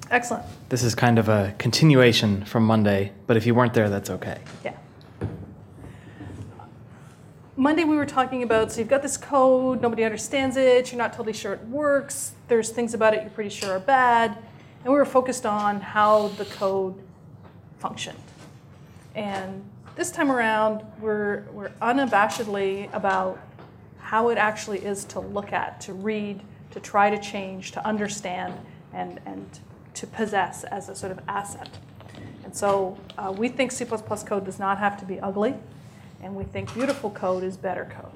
Excellent. This is kind of a continuation from Monday, but if you weren't there, that's okay. Yeah. Monday we were talking about, so you've got this code, nobody understands it, you're not totally sure it works, there's things about it you're pretty sure are bad, and we were focused on how the code functioned. And this time around, we're unabashedly about how it actually is to look at, to read, to try to change, to understand, and to possess as a sort of asset. And so we think C++ code does not have to be ugly, and we think beautiful code is better code.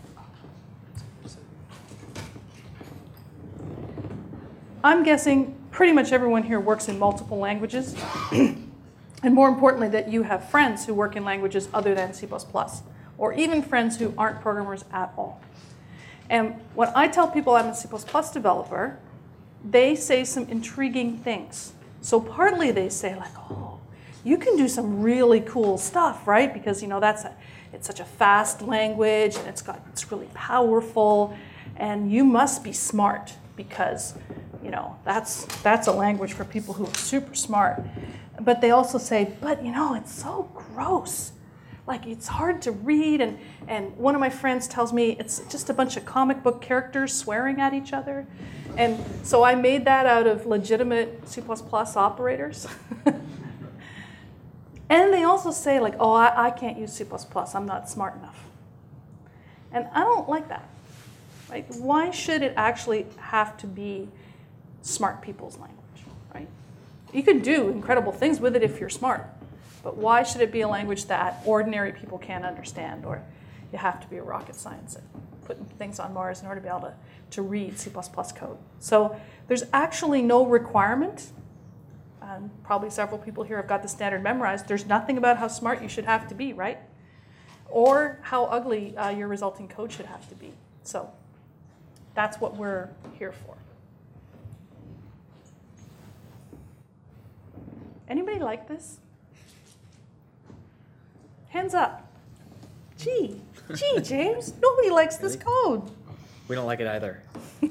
I'm guessing pretty much everyone here works in multiple languages, and more importantly, that you have friends who work in languages other than C++, or even friends who aren't programmers at all. And when I tell people I'm a C++ developer, they say some intriguing things. So partly they say like, oh, you can do some really cool stuff, right? Because it's such a fast language, and it's really powerful, and you must be smart because that's a language for people who are super smart. But they also say, but it's so gross. Like, it's hard to read, and one of my friends tells me it's just a bunch of comic book characters swearing at each other. And so I made that out of legitimate C++ operators. And they also say, like, oh, I can't use C++, I'm not smart enough. And I don't like that. Right? Why should it actually have to be smart people's language, right? You can do incredible things with it if you're smart. But why should it be a language that ordinary people can't understand, or you have to be a rocket science at putting things on Mars in order to be able to read C++ code? So there's actually no requirement. Probably several people here have got the standard memorized. There's nothing about how smart you should have to be, right? Or how ugly your resulting code should have to be. So that's what we're here for. Anybody like this? Hands up. Gee, James, nobody likes this code. We don't like it either.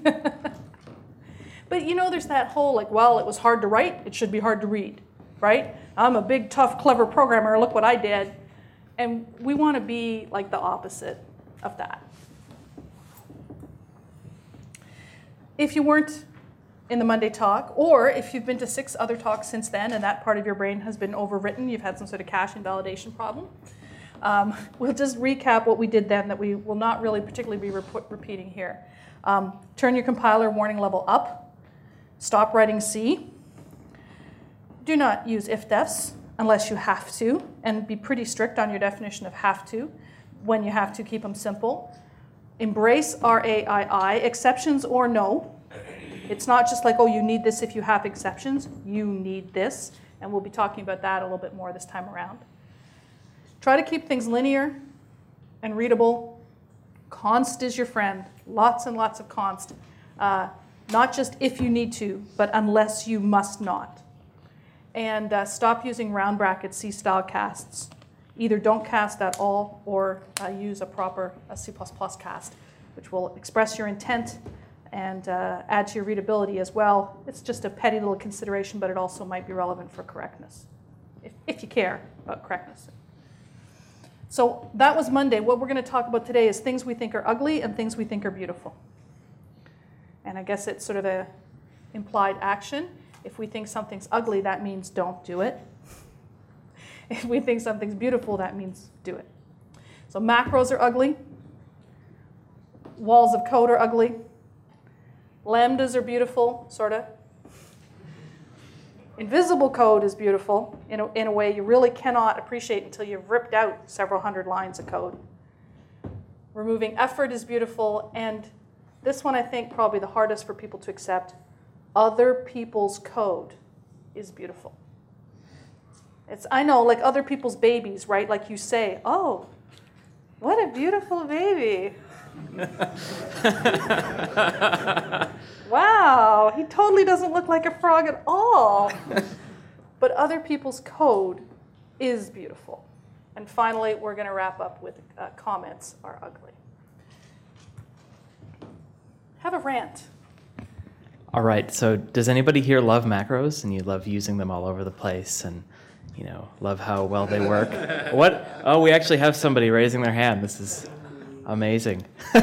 But there's that whole like, well, it was hard to write, it should be hard to read, right? I'm a big, tough, clever programmer, look what I did. And we want to be like the opposite of that. If you weren't in the Monday talk, or if you've been to 6 other talks since then and that part of your brain has been overwritten, you've had some sort of cache invalidation problem, we'll just recap what we did then that we will not really particularly be repeating here. Turn your compiler warning level up. Stop writing C. Do not use if-defs unless you have to, and be pretty strict on your definition of have to. When you have to, keep them simple. Embrace RAII, exceptions or no. It's not just like, oh, you need this if you have exceptions. You need this, and we'll be talking about that a little bit more this time around. Try to keep things linear and readable. Const is your friend. Lots and lots of const. Not just if you need to, but unless you must not. And stop using round bracket C-style casts. Either don't cast at all or use a proper C++ cast, which will express your intent and add to your readability as well. It's just a petty little consideration, but it also might be relevant for correctness, if you care about correctness. So that was Monday. What we're going to talk about today is things we think are ugly and things we think are beautiful. And I guess it's sort of a implied action. If we think something's ugly, that means don't do it. If we think something's beautiful, that means do it. So macros are ugly. Walls of code are ugly. Lambdas are beautiful, sort of. Invisible code is beautiful in a way you really cannot appreciate until you've ripped out several hundred lines of code. Removing effort is beautiful, and this one I think probably the hardest for people to accept. Other people's code is beautiful. I know, like other people's babies, right? Like you say, oh, what a beautiful baby. Wow, he totally doesn't look like a frog at all. But other people's code is beautiful. And finally, we're going to wrap up with comments are ugly. Have a rant. All right, so does anybody here love macros and you love using them all over the place and, love how well they work? What? Oh, we actually have somebody raising their hand. This is amazing.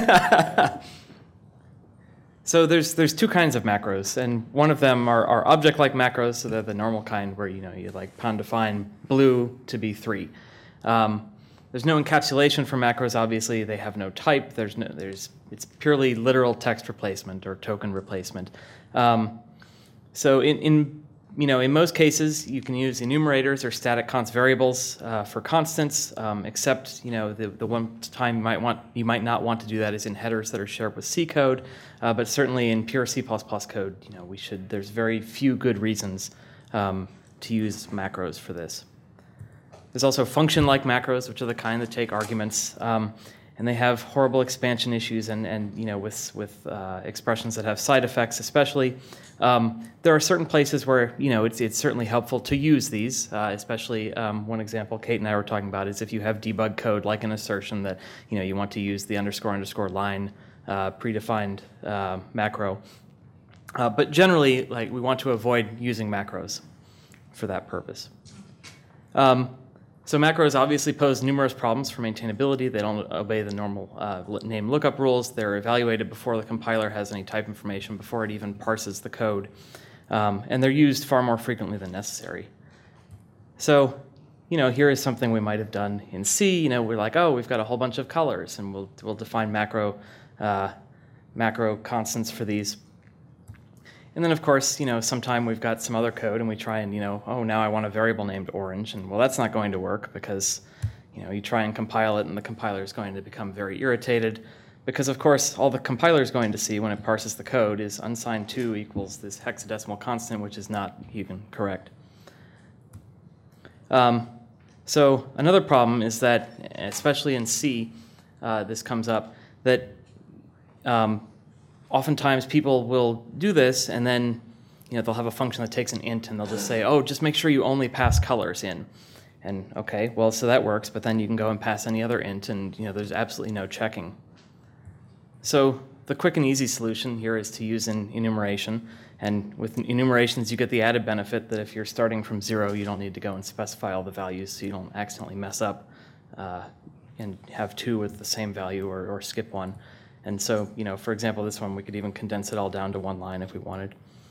So there's two kinds of macros, and one of them are object-like macros, so they're the normal kind where, you like pound define blue to be 3. There's no encapsulation for macros, obviously. They have no type. It's purely literal text replacement or token replacement. So in most cases, you can use enumerators or static const variables for constants, except the one time you might not want to do that is in headers that are shared with C code. But certainly in pure C++ code, there's very few good reasons to use macros for this. There's also function-like macros, which are the kind that take arguments, and they have horrible expansion issues and with expressions that have side effects especially. There are certain places where it's certainly helpful to use these, especially one example Kate and I were talking about is if you have debug code like an assertion that you want to use the __ line predefined macro. But generally, we want to avoid using macros for that purpose. So macros obviously pose numerous problems for maintainability. They don't obey the normal name lookup rules. They're evaluated before the compiler has any type information, before it even parses the code. And they're used far more frequently than necessary. So, here is something we might have done in C. We're like, oh, we've got a whole bunch of colors, and we'll define macro constants for these. And then, of course, sometime we've got some other code and we try and, oh, now I want a variable named orange. And, well, that's not going to work because, you try and compile it and the compiler is going to become very irritated because, of course, all the compiler is going to see when it parses the code is unsigned 2 equals this hexadecimal constant, which is not even correct. So another problem is that, especially in C, this comes up, that oftentimes people will do this and then they'll have a function that takes an int and they'll just say, oh, just make sure you only pass colors in. And okay, well, so that works, but then you can go and pass any other int and there's absolutely no checking. So the quick and easy solution here is to use an enumeration. And with enumerations, you get the added benefit that if you're starting from 0, you don't need to go and specify all the values so you don't accidentally mess up and have 2 with the same value or skip 1. And so, for example, this one, we could even condense it all down to 1 line if we wanted.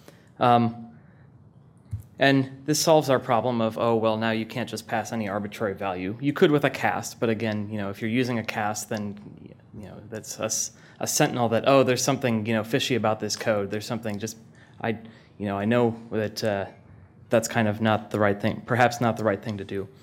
And this solves our problem of, oh, well, now you can't just pass any arbitrary value. You could with a cast, but again, if you're using a cast, then, that's a sentinel that, oh, there's something, fishy about this code. There's something I know that that's kind of not the right thing, perhaps not the right thing to do.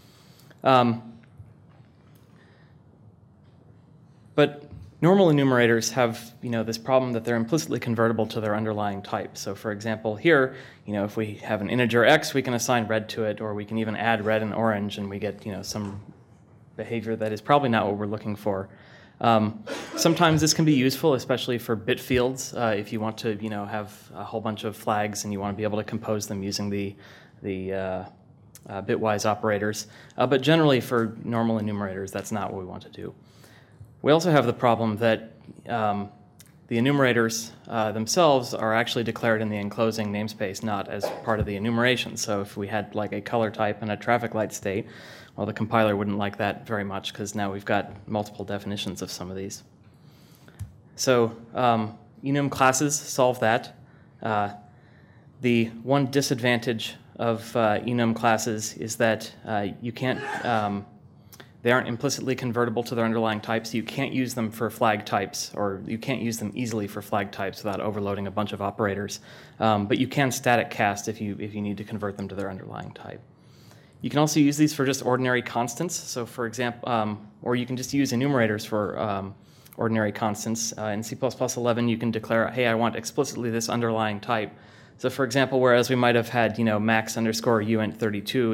But normal enumerators have, this problem that they're implicitly convertible to their underlying type. So, for example, here, if we have an integer x, we can assign red to it, or we can even add red and orange, and we get, some behavior that is probably not what we're looking for. Sometimes this can be useful, especially for bit fields, if you want to, have a whole bunch of flags and you want to be able to compose them using the bitwise operators. But generally, for normal enumerators, that's not what we want to do. We also have the problem that the enumerators themselves are actually declared in the enclosing namespace, not as part of the enumeration. So if we had like a color type and a traffic light state, well, the compiler wouldn't like that very much because now we've got multiple definitions of some of these. So enum classes solve that. The one disadvantage of enum classes is that you can't they aren't implicitly convertible to their underlying types. So you can't use them for flag types, or you can't use them easily for flag types without overloading a bunch of operators. But you can static cast if you need to convert them to their underlying type. You can also use these for just ordinary constants. So for example, or you can just use enumerators for ordinary constants. In C++11, you can declare, hey, I want explicitly this underlying type. So for example, whereas we might have had, max underscore uint32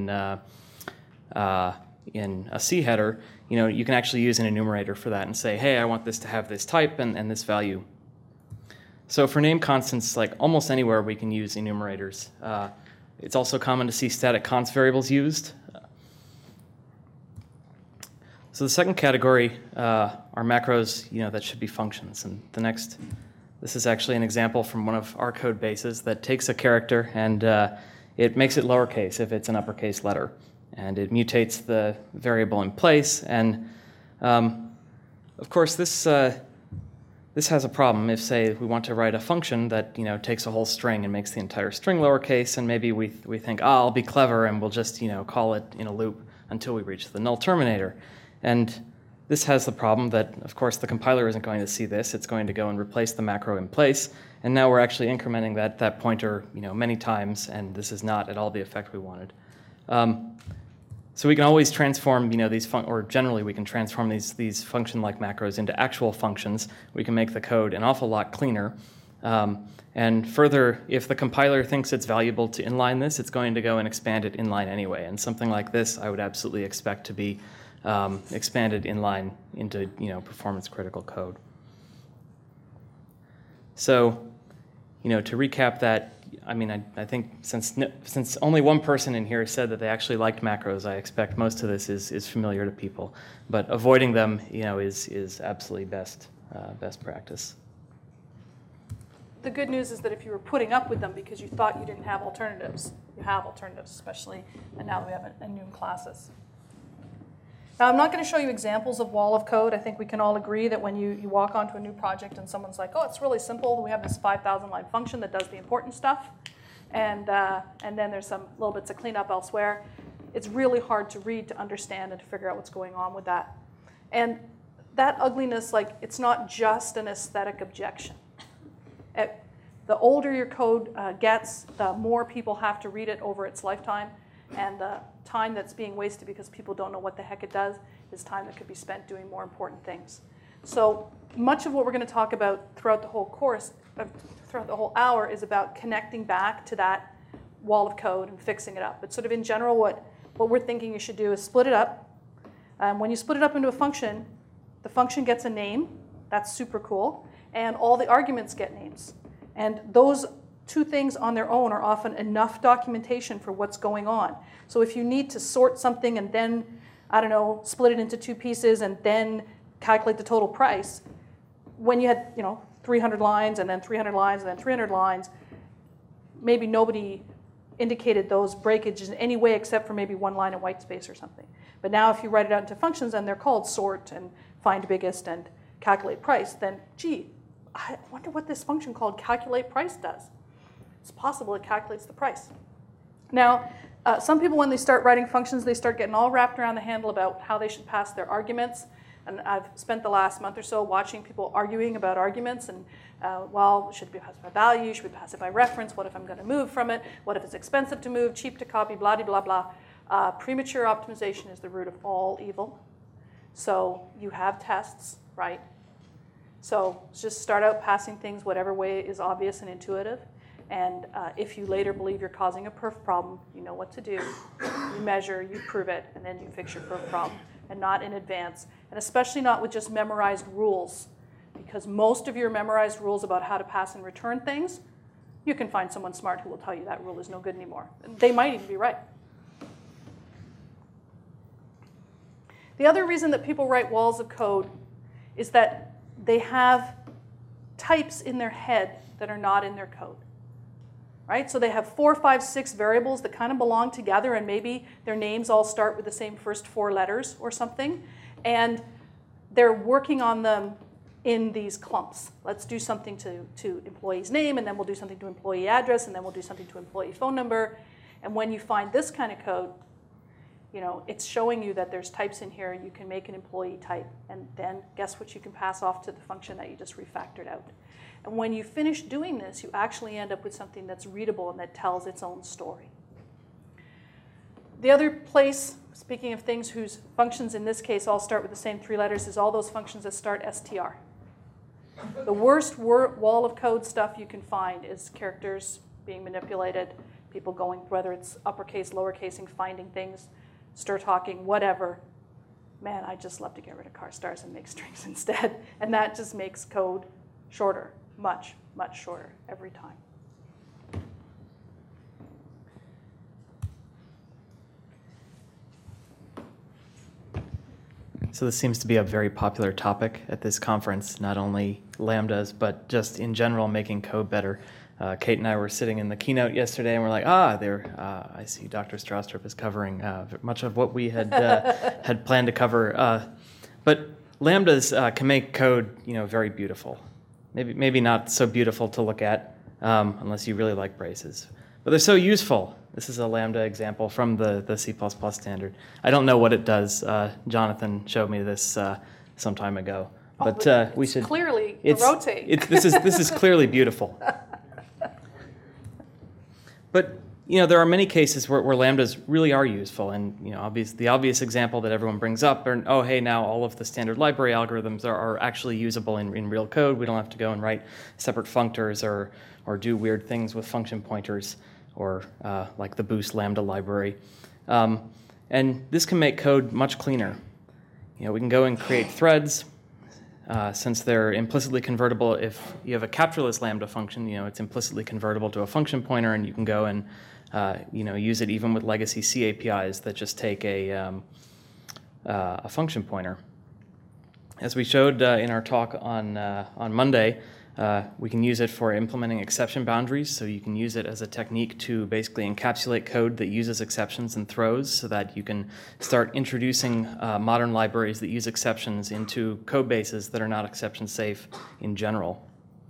in a C header, you can actually use an enumerator for that and say, hey, I want this to have this type and this value. So for name constants, like almost anywhere we can use enumerators. It's also common to see static const variables used. So the second category are macros, that should be functions. And the next This is actually an example from one of our code bases that takes a character and it makes it lowercase if it's an uppercase letter. And it mutates the variable in place. And of course, this has a problem if, say, we want to write a function that takes a whole string and makes the entire string lowercase, and maybe we think, I'll be clever and we'll just call it in a loop until we reach the null terminator. And this has the problem that, of course, the compiler isn't going to see this. It's going to go and replace the macro in place, and now we're actually incrementing that pointer many times, and this is not at all the effect we wanted. So we can always transform, or generally we can transform these function-like macros into actual functions. We can make the code an awful lot cleaner. And further, if the compiler thinks it's valuable to inline this, it's going to go and expand it inline anyway. And something like this, I would absolutely expect to be expanded inline into performance-critical code. So, to recap that. I think since only one person in here said that they actually liked macros, I expect most of this is familiar to people. But avoiding them, is absolutely best practice. The good news is that if you were putting up with them because you thought you didn't have alternatives, you have alternatives, especially, and now we have a new classes. Now, I'm not going to show you examples of wall of code. I think we can all agree that when you walk onto a new project and someone's like, oh, it's really simple. We have this 5,000-line function that does the important stuff, and then there's some little bits of cleanup elsewhere. It's really hard to read, to understand, and to figure out what's going on with that. And that ugliness, it's not just an aesthetic objection. The older your code gets, the more people have to read it over its lifetime. And the time that's being wasted because people don't know what the heck it does is time that could be spent doing more important things. So much of what we're going to talk about throughout the whole course, throughout the whole hour, is about connecting back to that wall of code and fixing it up. But sort of in general, what we're thinking you should do is split it up. When you split it up into a function, the function gets a name. That's super cool. And all the arguments get names. And those two things on their own are often enough documentation for what's going on. So if you need to sort something and then, split it into two pieces and then calculate the total price, when you had, 300 lines and then 300 lines and then 300 lines, maybe nobody indicated those breakages in any way except for maybe one line of white space or something. But now if you write it out into functions and they're called sort and find biggest and calculate price, then, gee, I wonder what this function called calculate price does. It's possible it calculates the price. Now, some people, when they start writing functions, they start getting all wrapped around the handle about how they should pass their arguments. And I've spent the last month or so watching people arguing about arguments and, should it be passed by value? Should we pass it by reference? What if I'm going to move from it? What if it's expensive to move, cheap to copy, blah, blah, blah. Premature optimization is the root of all evil. So you have tests, right? So just start out passing things whatever way is obvious and intuitive. And if you later believe you're causing a perf problem, you know what to do. You measure, you prove it, and then you fix your perf problem, and not in advance. And especially not with just memorized rules, because most of your memorized rules about how to pass and return things, you can find someone smart who will tell you that rule is no good anymore. They might even be right. The other reason that people write walls of code is that they have types in their head that are not in their code. Right? So they have 4, 5, 6 variables that kind of belong together, and maybe their names all start with the same first 4 letters or something. And they're working on them in these clumps. Let's do something to employee's name, and then we'll do something to employee address, and then we'll do something to employee phone number. And when you find this kind of code, it's showing you that there's types in here. You can make an employee type, and then guess what you can pass off to the function that you just refactored out. And when you finish doing this, you actually end up with something that's readable and that tells its own story. The other place, speaking of things whose functions in this case all start with the same 3 letters, is all those functions that start str. The worst wall of code stuff you can find is characters being manipulated, people going, whether it's uppercase, lowercasing, finding things, stir talking, whatever. Man, I just love to get rid of car stars and make strings instead. And that just makes code shorter. Much, much shorter every time. So this seems to be a very popular topic at this conference, not only Lambdas, but just in general making code better. Kate and I were sitting in the keynote yesterday, and we're like, I see Dr. Stroustrup is covering much of what we had had planned to cover. But Lambdas can make code, very beautiful. Maybe not so beautiful to look at, unless you really like braces. But they're so useful. This is a Lambda example from the C++ standard. I don't know what it does. Jonathan showed me this some time ago. But we should clearly rotate. This is clearly beautiful. But there are many cases where Lambdas really are useful, and the obvious example that everyone brings up are, hey, now all of the standard library algorithms are actually usable in real code. We don't have to go and write separate functors or do weird things with function pointers, or like the Boost Lambda library. And this can make code much cleaner. We can go and create threads. Since they're implicitly convertible, if you have a captureless Lambda function, it's implicitly convertible to a function pointer, and you can go and use it even with legacy C APIs that just take a function pointer. As we showed in our talk on Monday, we can use it for implementing exception boundaries, so you can use it as a technique to basically encapsulate code that uses exceptions and throws, so that you can start introducing modern libraries that use exceptions into code bases that are not exception safe in general.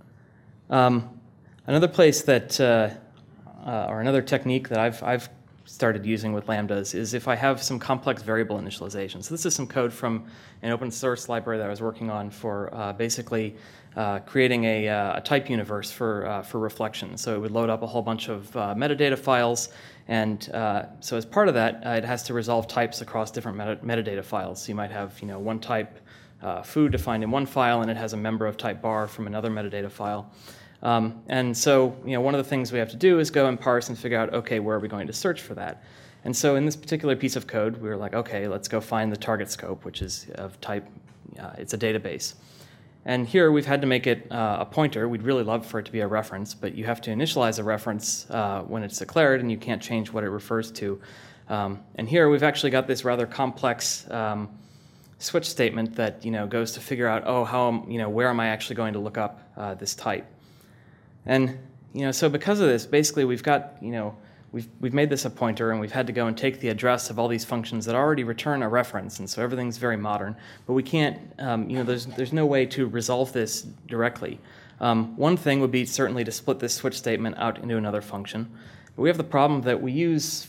Another place that, or another technique that I've started using with Lambdas is if I have some complex variable initialization. So this is some code from an open source library that I was working on for basically creating a type universe for reflection. So it would load up a whole bunch of metadata files, and so as part of that, it has to resolve types across different metadata files. So you might have one type food defined in one file, and it has a member of type bar from another metadata file. And so, one of the things we have to do is go and parse and figure out, okay, where are we going to search for that? And so in this particular piece of code, we were like, okay, let's go find the target scope, which is of type, it's a database. And here we've had to make it a pointer. We'd really love for it to be a reference, but you have to initialize a reference when it's declared, and you can't change what it refers to. And here we've actually got this rather complex switch statement that goes to figure out, where am I actually going to look up this type? And so because of this, basically we've got we've made this a pointer, and we've had to go and take the address of all these functions that already return a reference, and so everything's very modern. But we can't there's no way to resolve this directly. One thing would be certainly to split this switch statement out into another function. But we have the problem that we use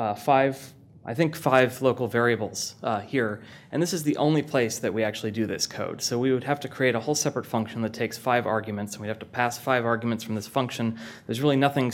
five local variables here, and this is the only place that we actually do this code. So we would have to create a whole separate function that takes 5 arguments, and we'd have to pass 5 arguments from this function. There's really nothing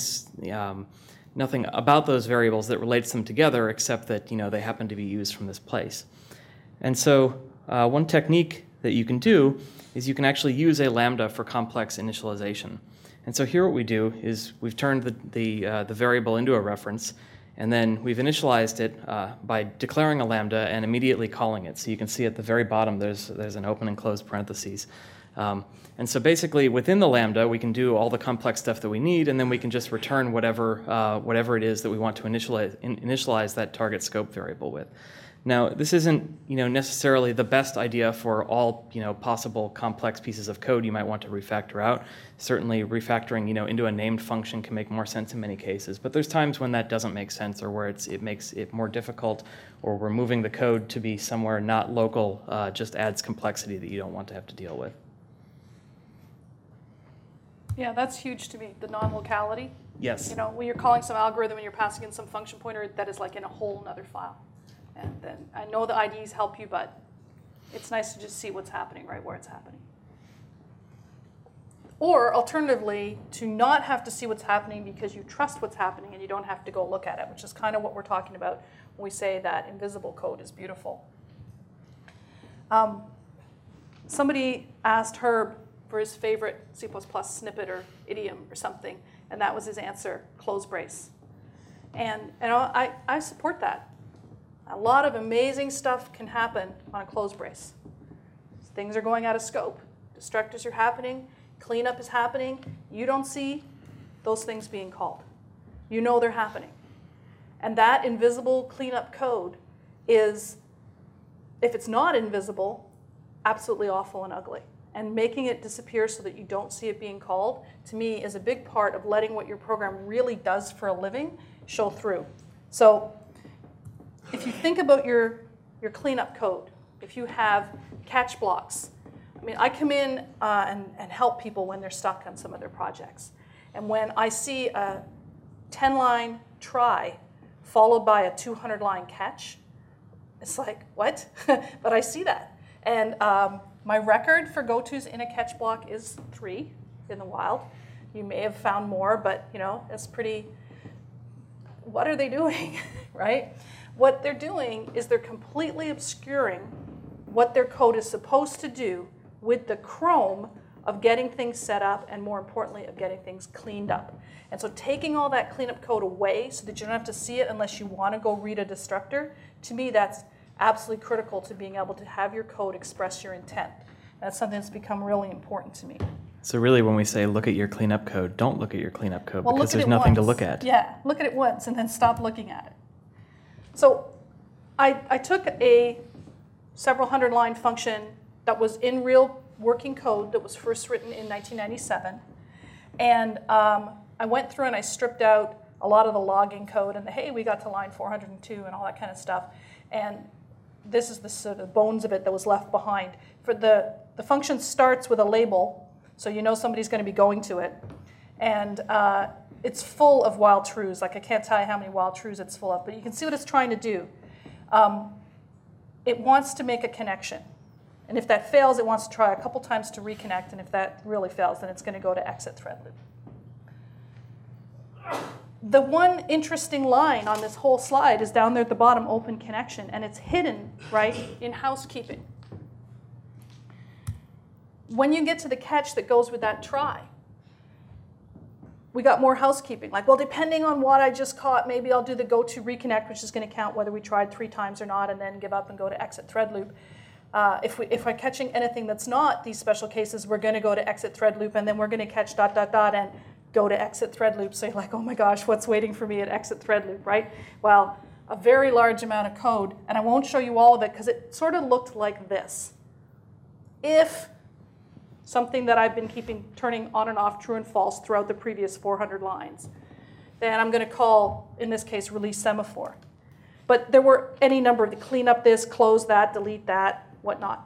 about those variables that relates them together, except that they happen to be used from this place. And so one technique that you can do is you can actually use a Lambda for complex initialization. And so here what we do is we've turned the variable into a reference, and then we've initialized it by declaring a Lambda and immediately calling it. So you can see at the very bottom there's an open and closed parentheses. And so basically within the Lambda we can do all the complex stuff that we need, and then we can just return whatever it is that we want to initialize that target scope variable with. Now, this isn't necessarily the best idea for all possible complex pieces of code you might want to refactor out. Certainly, refactoring into a named function can make more sense in many cases, but there's times when that doesn't make sense, or where it makes it more difficult, or where moving the code to be somewhere not local just adds complexity that you don't want to have to deal with. Yeah, that's huge to me, the non-locality. Yes. When you're calling some algorithm and you're passing in some function pointer that is like in a whole other file. And then I know the IDEs help you, but it's nice to just see what's happening right where it's happening. Or alternatively, to not have to see what's happening because you trust what's happening and you don't have to go look at it, which is kind of what we're talking about when we say that invisible code is beautiful. Somebody asked Herb for his favorite C++ snippet or idiom or something, and that was his answer, close brace. And I support that. A lot of amazing stuff can happen on a close brace. Things are going out of scope. Destructors are happening. Cleanup is happening. You don't see those things being called. You know they're happening. And that invisible cleanup code is if it's not invisible, absolutely awful and ugly. And making it disappear so that you don't see it being called, to me, is a big part of letting what your program really does for a living show through. So if you think about your cleanup code, if you have catch blocks, I mean, I come in and help people when they're stuck on some of their projects. And when I see a 10-line try followed by a 200-line catch, it's like, what? But I see that. And my record for go-tos in a catch block is 3 in the wild. You may have found more, but it's pretty, what are they doing, right? What they're doing is they're completely obscuring what their code is supposed to do with the Chrome of getting things set up and, more importantly, of getting things cleaned up. And so taking all that cleanup code away so that you don't have to see it unless you want to go read a destructor, to me that's absolutely critical to being able to have your code express your intent. That's something that's become really important to me. So really when we say look at your cleanup code, don't look at your cleanup code Well, because there's nothing to look at. Yeah, look at it once and then stop looking at it. So I took a several hundred line function that was in real working code that was first written in 1997. And I went through and I stripped out a lot of the logging code and hey, we got to line 402 and all that kind of stuff. And this is the sort of bones of it that was left behind. For the function starts with a label, so you know somebody's going to be going to it. And it's full of wild truths. Like I can't tell you how many wild truths it's full of, but you can see what it's trying to do. It wants to make a connection. And if that fails, it wants to try a couple times to reconnect. And if that really fails, then it's going to go to exit thread loop. The one interesting line on this whole slide is down there at the bottom, open connection. And it's hidden, right, in housekeeping. When you get to the catch that goes with that try, we got more housekeeping. Like, well, depending on what I just caught, maybe I'll do the go to reconnect, which is going to count whether we tried 3 times or not, and then give up and go to exit thread loop. If we're catching anything that's not these special cases, we're going to go to exit thread loop, and then we're going to catch ... and go to exit thread loop. So you're like, oh my gosh, what's waiting for me at exit thread loop, right? Well, a very large amount of code, and I won't show you all of it because it sort of looked like this. If something that I've been turning on and off true and false throughout the previous 400 lines, then I'm going to call, in this case, release semaphore. But there were any number of clean up this, close that, delete that, whatnot.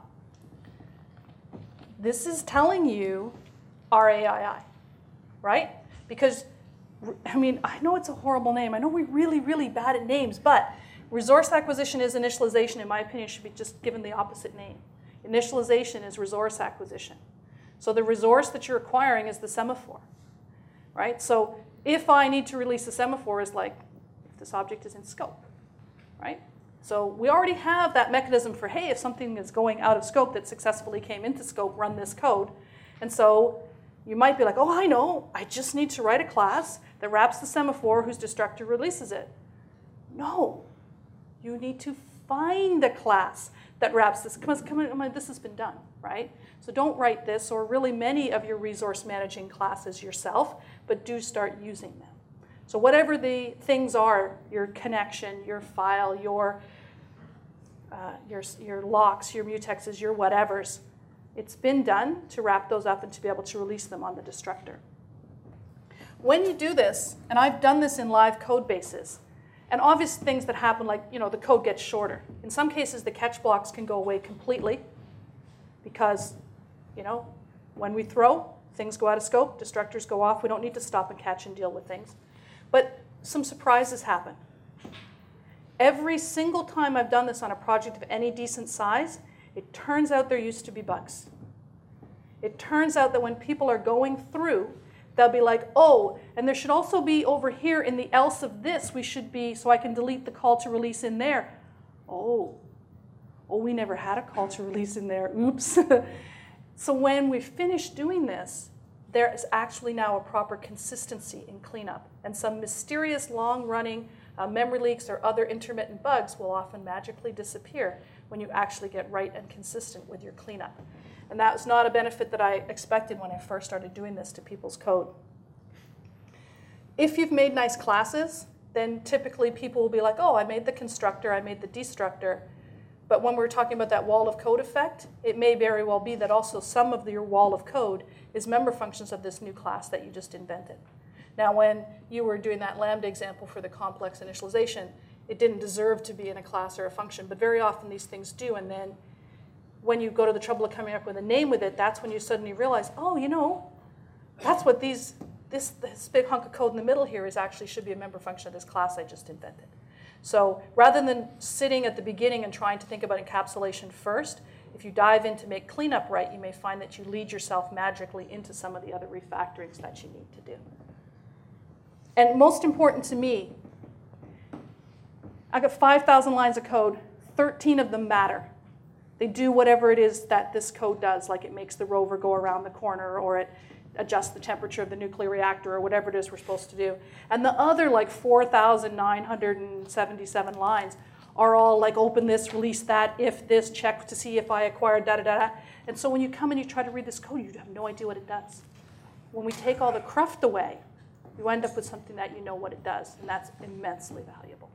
This is telling you RAII, right? Because, I mean, I know it's a horrible name. I know we're really, really bad at names, but resource acquisition is initialization, in my opinion, should be just given the opposite name. Initialization is resource acquisition. So the resource that you're acquiring is the semaphore, right? So if I need to release a semaphore is like if this object is in scope, right? So we already have that mechanism for, hey, if something is going out of scope that successfully came into scope, run this code. And so you might be like, oh, I know, I just need to write a class that wraps the semaphore whose destructor releases it. No, you need to find a class that wraps this. Come on, this has been done, right? So don't write this or really many of your resource managing classes yourself, but do start using them. So whatever the things are, your connection, your file, your locks, your mutexes, your whatevers, it's been done to wrap those up and to be able to release them on the destructor. When you do this, and I've done this in live code bases, and obvious things that happen, like the code gets shorter. In some cases, the catch blocks can go away completely because, when we throw, things go out of scope, destructors go off. We don't need to stop and catch and deal with things. But some surprises happen. Every single time I've done this on a project of any decent size, it turns out there used to be bugs. It turns out that when people are going through, they'll be like, oh, and there should also be over here in the else of this, we should be, so I can delete the call to release in there. Oh, we never had a call to release in there. Oops. So when we finish doing this, there is actually now a proper consistency in cleanup. And some mysterious long-running memory leaks or other intermittent bugs will often magically disappear when you actually get right and consistent with your cleanup. And that was not a benefit that I expected when I first started doing this to people's code. If you've made nice classes, then typically people will be like, oh, I made the constructor, I made the destructor. But when we're talking about that wall of code effect, it may very well be that also some of your wall of code is member functions of this new class that you just invented. Now, when you were doing that Lambda example for the complex initialization, it didn't deserve to be in a class or a function, but very often these things do. And then when you go to the trouble of coming up with a name with it, that's when you suddenly realize, oh, you know, that's what this big hunk of code in the middle here is actually should be a member function of this class I just invented. So rather than sitting at the beginning and trying to think about encapsulation first, if you dive in to make cleanup right, you may find that you lead yourself magically into some of the other refactorings that you need to do. And most important to me, I've got 5,000 lines of code, 13 of them matter. They do whatever it is that this code does, like it makes the rover go around the corner, or it adjusts the temperature of the nuclear reactor, or whatever it is we're supposed to do. And the other like 4,977 lines are all like open this, release that, if this, check to see if I acquired da-da-da-da. And so when you come and you try to read this code, you have no idea what it does. When we take all the cruft away, you end up with something that you know what it does, and that's immensely valuable.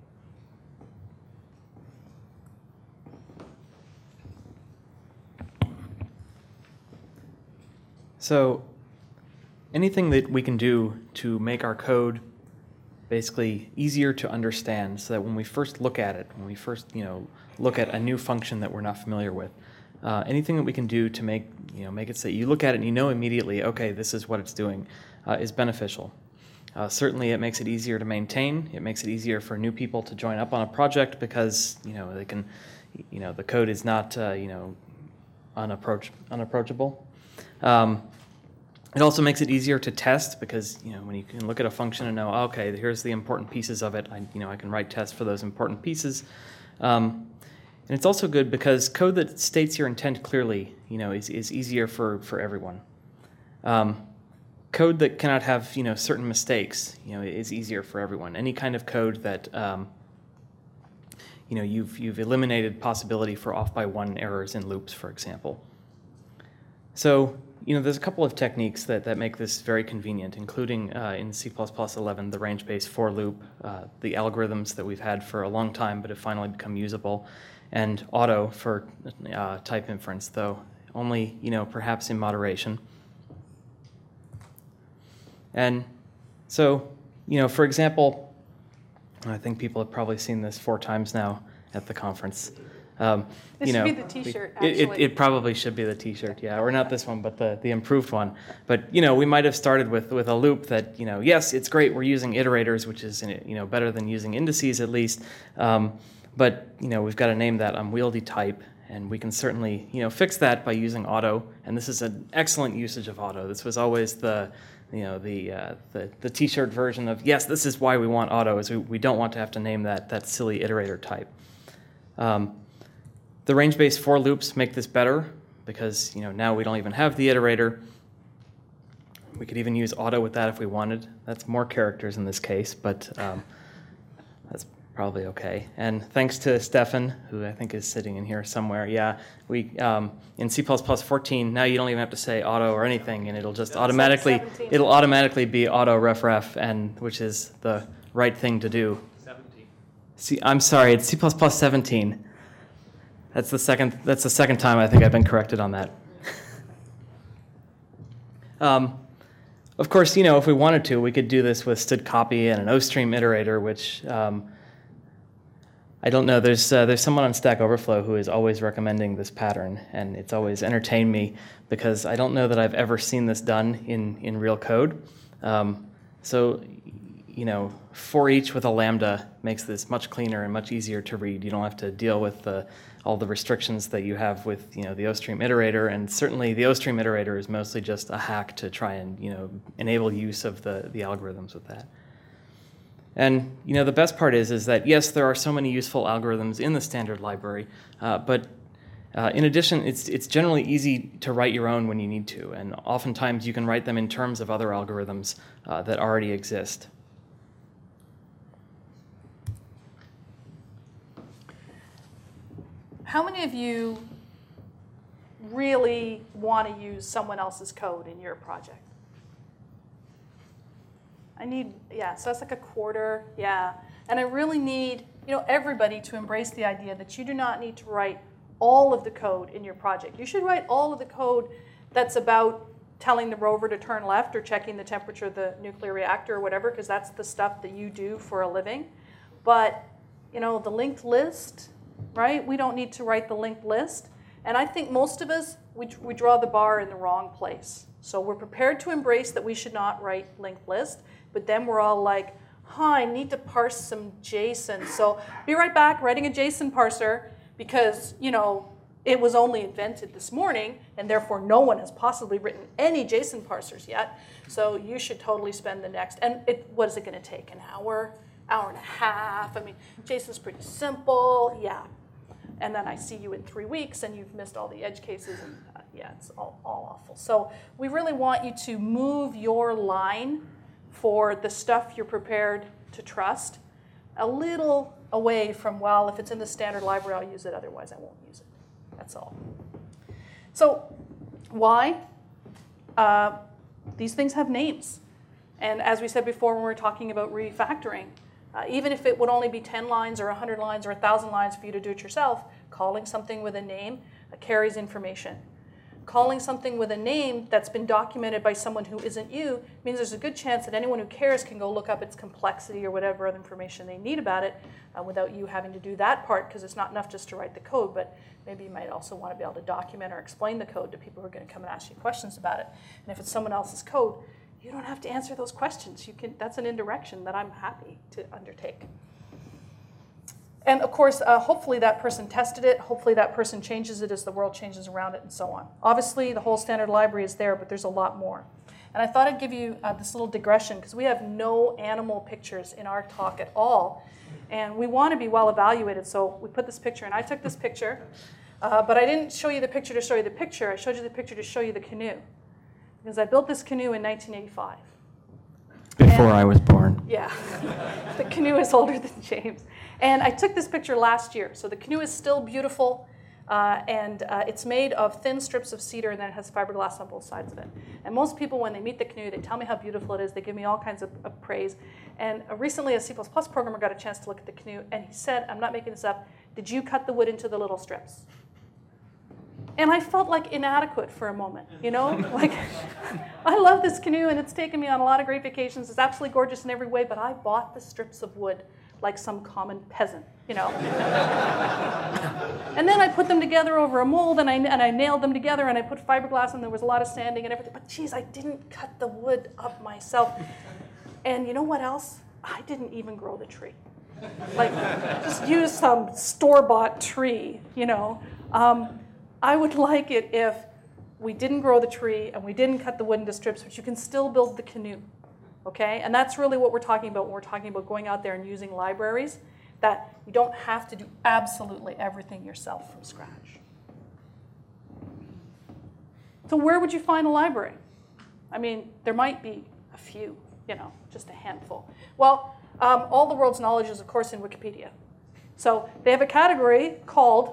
So anything that we can do to make our code basically easier to understand so that when we first look at it, when we first look at a new function that we're not familiar with, anything that we can do to make it so you look at it and you know immediately, okay, this is what it's doing, is beneficial. Certainly it makes it easier to maintain. It makes it easier for new people to join up on a project because they can, the code is not unapproachable. It also makes it easier to test because when you can look at a function and know, okay, here's the important pieces of it. I can write tests for those important pieces. And it's also good because code that states your intent clearly, is easier for everyone. Code that cannot have certain mistakes, is easier for everyone. Any kind of code that you've eliminated possibility for off by one errors in loops, for example. So there's a couple of techniques that make this very convenient, including in C++11, the range-based for loop, the algorithms that we've had for a long time but have finally become usable, and auto for type inference, though only perhaps in moderation. And so, for example, I think people have probably seen this 4 times now at the conference. This should be the T-shirt, actually. It probably should be the T-shirt, yeah, or not this one, but the improved one. But we might have started with a loop that yes, it's great. We're using iterators, which is better than using indices at least. But we've got to name that unwieldy type, and we can certainly fix that by using auto. And this is an excellent usage of auto. This was always the T-shirt version of yes, this is why we want auto, is we don't want to have to name that silly iterator type. The range-based for loops make this better because now we don't even have the iterator. We could even use auto with that if we wanted. That's more characters in this case, but that's probably okay. And thanks to Stefan, who I think is sitting in here somewhere. Yeah, we in C++14 now you don't even have to say auto or anything, and it'll just automatically be auto ref, and which is the right thing to do. 17. See, I'm sorry, it's C++17. That's the second time I think I've been corrected on that. Of course, if we wanted to, we could do this with std_copy and an ostream iterator, which I don't know. There's someone on Stack Overflow who is always recommending this pattern, and it's always entertained me because I don't know that I've ever seen this done in real code. So, for each with a lambda makes this much cleaner and much easier to read. You don't have to deal with all the restrictions that you have with the ostream iterator, and certainly the ostream iterator is mostly just a hack to try and enable use of the algorithms with that. And the best part is that yes, there are so many useful algorithms in the standard library, but in addition, it's generally easy to write your own when you need to, and oftentimes you can write them in terms of other algorithms that already exist. How many of you really want to use someone else's code in your project? So that's like a quarter, yeah. And I really need everybody to embrace the idea that you do not need to write all of the code in your project. You should write all of the code that's about telling the rover to turn left or checking the temperature of the nuclear reactor or whatever, because that's the stuff that you do for a living. But, the linked list, right? We don't need to write the linked list. And I think most of us, we draw the bar in the wrong place. So we're prepared to embrace that we should not write linked list, but then we're all like, I need to parse some JSON. So be right back, writing a JSON parser, because, it was only invented this morning, and therefore no one has possibly written any JSON parsers yet. So you should totally spend the next, and what is it going to take, an hour and a half? I mean, JSON's pretty simple, yeah. And then I see you in 3 weeks, and you've missed all the edge cases, and it's all awful. So we really want you to move your line for the stuff you're prepared to trust a little away from, if it's in the standard library, I'll use it, otherwise I won't use it. That's all. So why? These things have names. And as we said before when we were talking about refactoring, even if it would only be 10 lines or 100 lines or 1,000 lines for you to do it yourself, calling something with a name carries information. Calling something with a name that's been documented by someone who isn't you means there's a good chance that anyone who cares can go look up its complexity or whatever other information they need about it without you having to do that part, because it's not enough just to write the code, but maybe you might also want to be able to document or explain the code to people who are going to come and ask you questions about it. And if it's someone else's code, you don't have to answer those questions. That's an indirection that I'm happy to undertake. And of course, hopefully that person tested it. Hopefully that person changes it as the world changes around it and so on. Obviously, the whole standard library is there, but there's a lot more. And I thought I'd give you this little digression, because we have no animal pictures in our talk at all. And we want to be well evaluated, so we put this picture, and I took this picture. But I didn't show you the picture to show you the picture. I showed you the picture to show you the canoe. Because I built this canoe in 1985. Before I was born. Yeah. The canoe is older than James. And I took this picture last year. So the canoe is still beautiful. And it's made of thin strips of cedar, and then it has fiberglass on both sides of it. And most people, when they meet the canoe, they tell me how beautiful it is. They give me all kinds of praise. And recently, a C++ programmer got a chance to look at the canoe, and he said, I'm not making this up, did you cut the wood into the little strips? And I felt like inadequate for a moment, Like, I love this canoe, and it's taken me on a lot of great vacations. It's absolutely gorgeous in every way, but I bought the strips of wood like some common peasant, And then I put them together over a mold, and I nailed them together, and I put fiberglass, and there was a lot of sanding and everything. But geez, I didn't cut the wood up myself. And you know what else? I didn't even grow the tree. Like, just use some store-bought tree, I would like it if we didn't grow the tree and we didn't cut the wood into strips, but you can still build the canoe, okay? And that's really what we're talking about when we're talking about going out there and using libraries, that you don't have to do absolutely everything yourself from scratch. So where would you find a library? I mean, there might be a few, just a handful. Well, all the world's knowledge is, of course, in Wikipedia. So they have a category called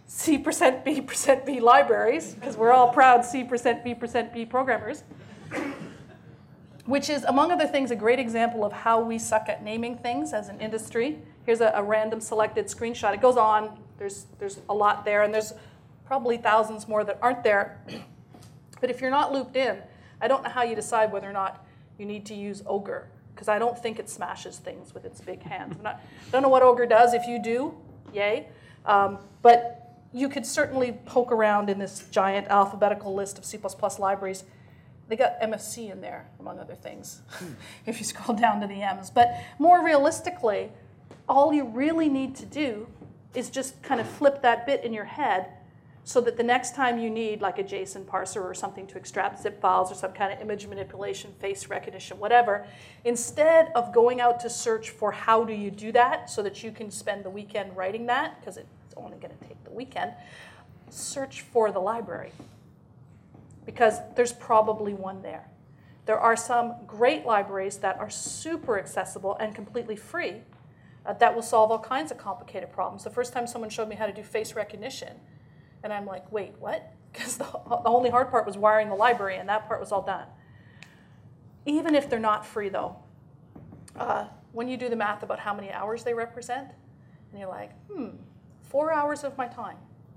C%B% libraries, because we're all proud C%B% programmers, which is, among other things, a great example of how we suck at naming things as an industry. Here's a random selected screenshot. It goes on. There's a lot there, and there's probably thousands more that aren't there. But if you're not looped in, I don't know how you decide whether or not you need to use Ogre, because I don't think it smashes things with its big hands. I don't know what Ogre does. If you do, yay. But you could certainly poke around in this giant alphabetical list of C++ libraries. They got MFC in there, among other things, if you scroll down to the M's. But more realistically, all you really need to do is just kind of flip that bit in your head so that the next time you need like a JSON parser or something to extract zip files or some kind of image manipulation, face recognition, whatever, instead of going out to search for how do you do that so that you can spend the weekend writing that, because it's only going to take the weekend, search for the library, because there's probably one there. There are some great libraries that are super accessible and completely free that will solve all kinds of complicated problems. The first time someone showed me how to do face recognition, and I'm like, wait, what? Because the only hard part was wiring the library, and that part was all done. Even if they're not free, though, when you do the math about how many hours they represent, And you're like, 4 hours of my time.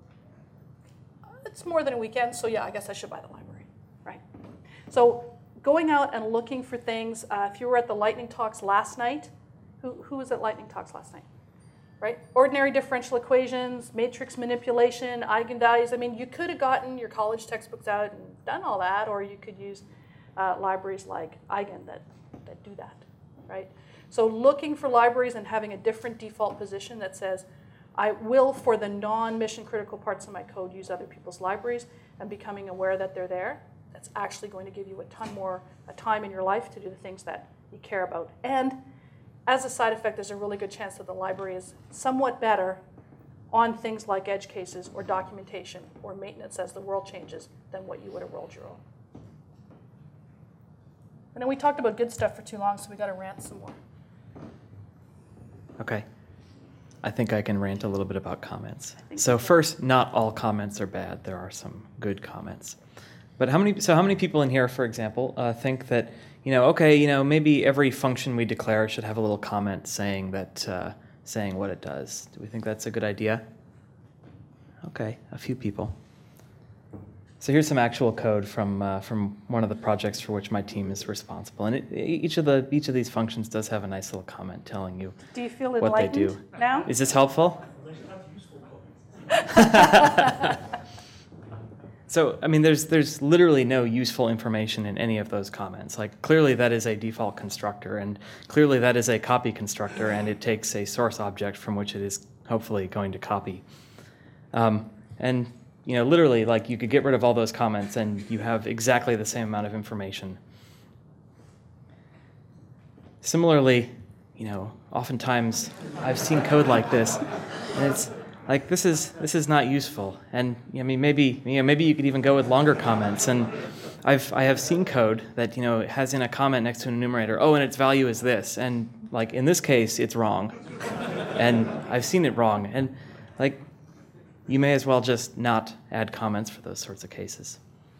It's more than a weekend, so yeah, I guess I should buy the library, right? So going out and looking for things, if you were at the Lightning Talks last night, who was at Lightning Talks last night? Right? Ordinary differential equations, matrix manipulation, eigenvalues. I mean, you could have gotten your college textbooks out and done all that, or you could use libraries like Eigen that do that, right? So looking for libraries and having a different default position that says, I will, for the non-mission critical parts of my code, use other people's libraries, and becoming aware that they're there, that's actually going to give you a ton more time in your life to do the things that you care about. And as a side effect, there's a really good chance that the library is somewhat better on things like edge cases or documentation or maintenance as the world changes than what you would have rolled your own. And then we talked about good stuff for too long, so we got to rant some more. Okay. I think I can rant a little bit about comments. So first, not all comments are bad. There are some good comments. But how many people in here, for example, think that, maybe every function we declare should have a little comment saying what it does? Do we think that's a good idea? Okay, a few people. So here's some actual code from one of the projects for which my team is responsible, and each of these functions does have a nice little comment telling you do you feel what they do. Now? Is this helpful? So, I mean, there's literally no useful information in any of those comments. Like, clearly that is a default constructor, and clearly that is a copy constructor, and it takes a source object from which it is hopefully going to copy. Literally, like, you could get rid of all those comments, and you have exactly the same amount of information. Similarly, oftentimes I've seen code like this, and it's like, this is not useful. And maybe you could even go with longer comments. And I have seen code that has in a comment next to an enumerator, and its value is this. And like, in this case, it's wrong. And I've seen it wrong. And like, you may as well just not add comments for those sorts of cases.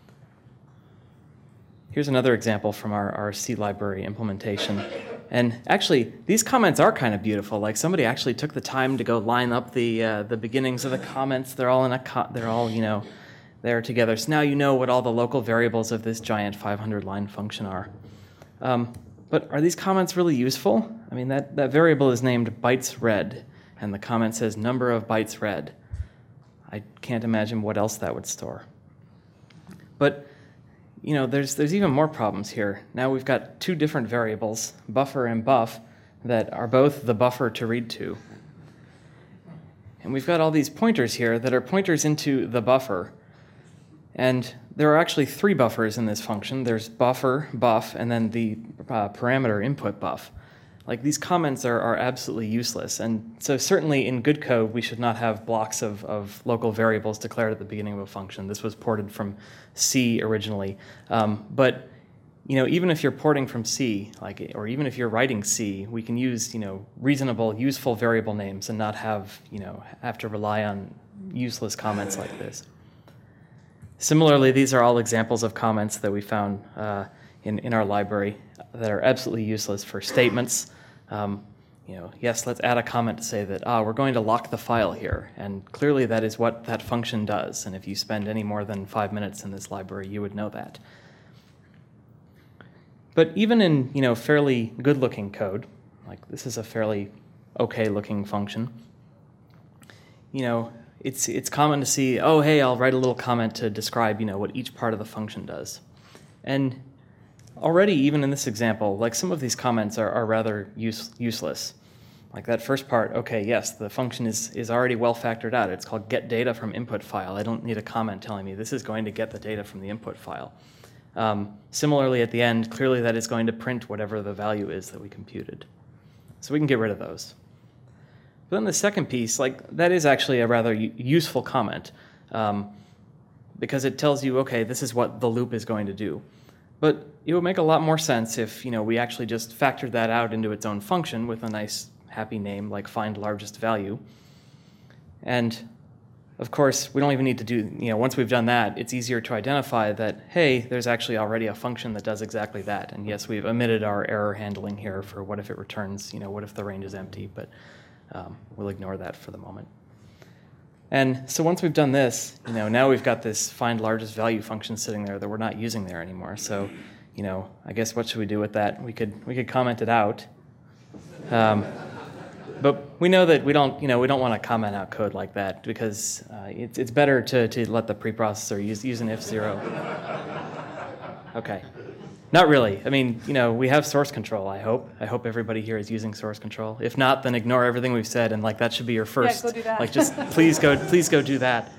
Here's another example from our C library implementation. And actually, these comments are kind of beautiful. Like, somebody actually took the time to go line up the beginnings of the comments. They're all there together. So now you know what all the local variables of this giant 500-line function are. But are these comments really useful? I mean, that variable is named bytes read, and the comment says number of bytes read. I can't imagine what else that would store. But there's even more problems here. Now we've got two different variables, buffer and buff, that are both the buffer to read to. And we've got all these pointers here that are pointers into the buffer. And there are actually three buffers in this function. There's buffer, buff, and then the parameter input buff. Like, these comments are absolutely useless. And so certainly in good code, we should not have blocks of local variables declared at the beginning of a function. This was ported from C originally. But even if you're porting from C, or even if you're writing C, we can use reasonable, useful variable names and not have to rely on useless comments like this. Similarly, these are all examples of comments that we found in our library that are absolutely useless for statements. Yes, let's add a comment to say that, we're going to lock the file here. And clearly that is what that function does. And if you spend any more than 5 minutes in this library, you would know that. But even in, fairly good-looking code, like this is a fairly okay-looking function, it's common to see, hey, I'll write a little comment to describe, what each part of the function does. And already, even in this example, like, some of these comments are rather useless. Like that first part, okay, yes, the function is already well factored out. It's called get data from input file. I don't need a comment telling me this is going to get the data from the input file. Similarly, at the end, clearly that is going to print whatever the value is that we computed. So we can get rid of those. But then the second piece, like, that is actually a rather useful comment because it tells you, okay, this is what the loop is going to do. But it would make a lot more sense if we actually just factored that out into its own function with a nice happy name like find largest value. And of course, we don't even need to do, once we've done that, it's easier to identify that, hey, there's actually already a function that does exactly that. And yes, we've omitted our error handling here for what if it returns, what if the range is empty. But We'll ignore that for the moment. And so once we've done this, now we've got this find largest value function sitting there that we're not using there anymore. So, I guess what should we do with that? We could comment it out. But we know that we don't want to comment out code like that because it's better to let the preprocessor use an if zero. Okay. Not really. I mean, we have source control, I hope. I hope everybody here is using source control. If not, then ignore everything we've said, and that should be your first. Yeah, go do that. Just please go do that.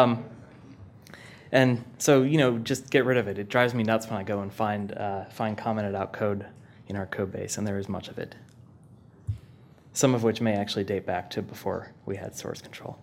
And so, just get rid of it. It drives me nuts when I go and find commented out code in our code base, and there is much of it. Some of which may actually date back to before we had source control.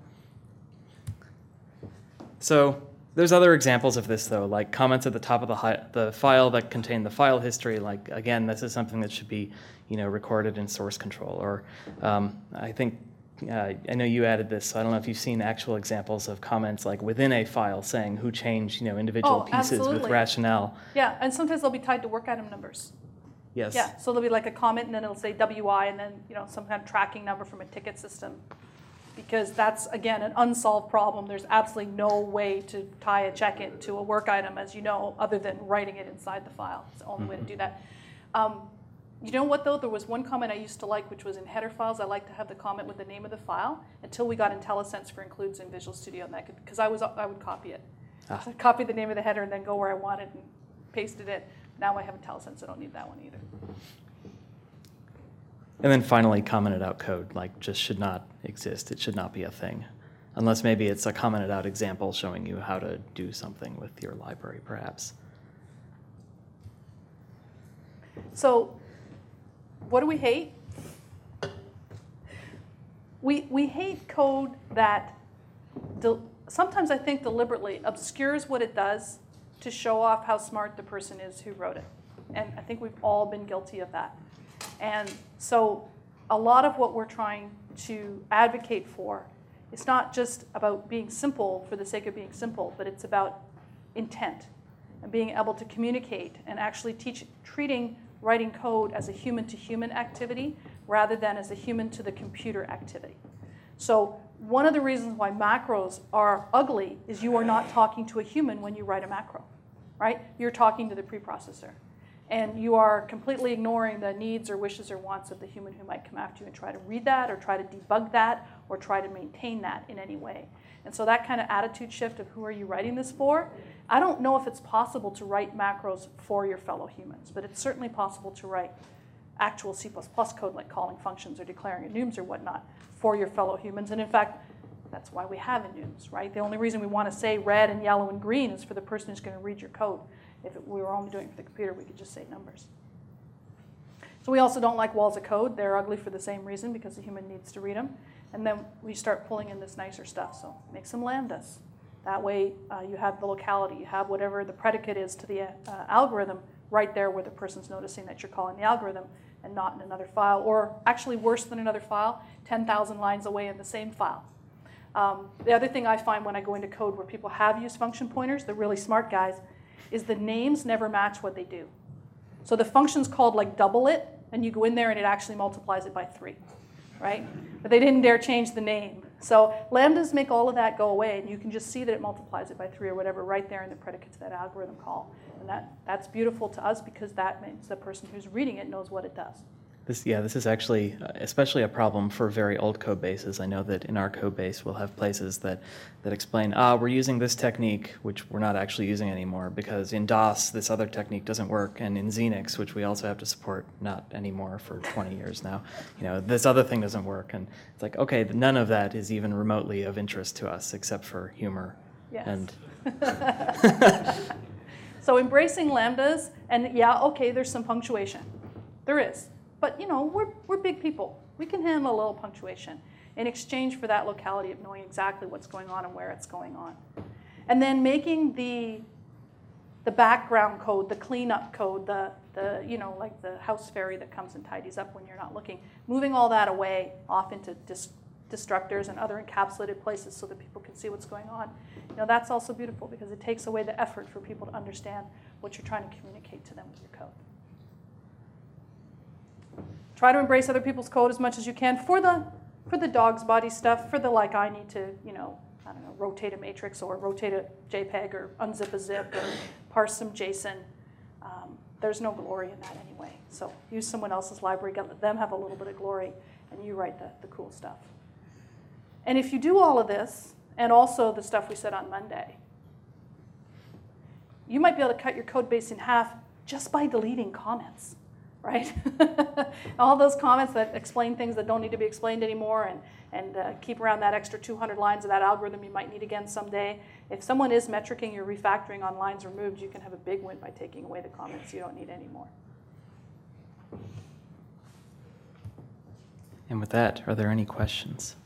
So there's other examples of this, though, like comments at the top of the file that contain the file history. Like, again, this is something that should be, recorded in source control. Or I think, I know you added this, so I don't know if you've seen actual examples of comments like within a file saying who changed, individual pieces absolutely. with rationale. Yeah, and sometimes they'll be tied to work item numbers. Yes. Yeah, so there'll be like a comment, and then it'll say WI, and then some kind of tracking number from a ticket system. Because that's, again, an unsolved problem. There's absolutely no way to tie a check-in to a work item, as you know, other than writing it inside the file. It's the only way to do that. You know what, though? There was one comment I used to like, which was in header files. I like to have the comment with the name of the file until we got IntelliSense for includes in Visual Studio, because I would copy it. So I'd copy the name of the header and then go where I wanted and paste it in. Now I have IntelliSense. I don't need that one either. And then finally, commented out code, just should not exist. It should not be a thing. Unless maybe it's a commented out example showing you how to do something with your library, perhaps. So what do we hate? We hate code that sometimes I think deliberately obscures what it does to show off how smart the person is who wrote it. And I think we've all been guilty of that. And so a lot of what we're trying to advocate for is not just about being simple for the sake of being simple, but it's about intent and being able to communicate and actually treating writing code as a human-to-human activity rather than as a human-to-the-computer activity. So one of the reasons why macros are ugly is you are not talking to a human when you write a macro, right? You're talking to the preprocessor. And you are completely ignoring the needs or wishes or wants of the human who might come after you and try to read that or try to debug that or try to maintain that in any way. And so that kind of attitude shift of who are you writing this for, I don't know if it's possible to write macros for your fellow humans, but it's certainly possible to write actual C++ code like calling functions or declaring enums or whatnot for your fellow humans. And in fact, that's why we have enums, right? The only reason we want to say red and yellow and green is for the person who's going to read your code. If we were only doing it for the computer, we could just say numbers. So we also don't like walls of code. They're ugly for the same reason, because the human needs to read them. And then we start pulling in this nicer stuff. So make some lambdas. That way you have the locality. You have whatever the predicate is to the algorithm right there where the person's noticing that you're calling the algorithm and not in another file. Or actually worse than another file, 10,000 lines away in the same file. The other thing I find when I go into code where people have used function pointers, the really smart guys, is the names never match what they do. So the function's called like double it, and you go in there and it actually multiplies it by 3, right? But they didn't dare change the name. So lambdas make all of that go away, and you can just see that it multiplies it by 3 or whatever right there in the predicate to that algorithm call. And that's beautiful to us because that means the person who's reading it knows what it does. This is actually especially a problem for very old code bases. I know that in our code base we'll have places that explain, we're using this technique, which we're not actually using anymore, because in DOS this other technique doesn't work, and in Xenix, which we also have to support, not anymore for 20 years now, this other thing doesn't work. And it's like, okay, none of that is even remotely of interest to us except for humor. Yes. And So embracing lambdas, and yeah, okay, there's some punctuation. There is. But we're big people. We can handle a little punctuation in exchange for that locality of knowing exactly what's going on and where it's going on. And then making the background code, the cleanup code, like the house fairy that comes and tidies up when you're not looking, moving all that away off into destructors and other encapsulated places so that people can see what's going on. That's also beautiful because it takes away the effort for people to understand what you're trying to communicate to them with your code. Try to embrace other people's code as much as you can for the For the dog's body stuff, for the like I need to, I don't know, rotate a matrix or rotate a JPEG or unzip a zip or parse some JSON, there's no glory in that anyway. So use someone else's library, let them have a little bit of glory, and you write the cool stuff. And if you do all of this, and also the stuff we said on Monday, you might be able to cut your code base in half just by deleting comments, right? All those comments that explain things that don't need to be explained anymore and keep around that extra 200 lines of that algorithm you might need again someday. If someone is metricing your refactoring on lines removed, you can have a big win by taking away the comments you don't need anymore. And with that, are there any questions?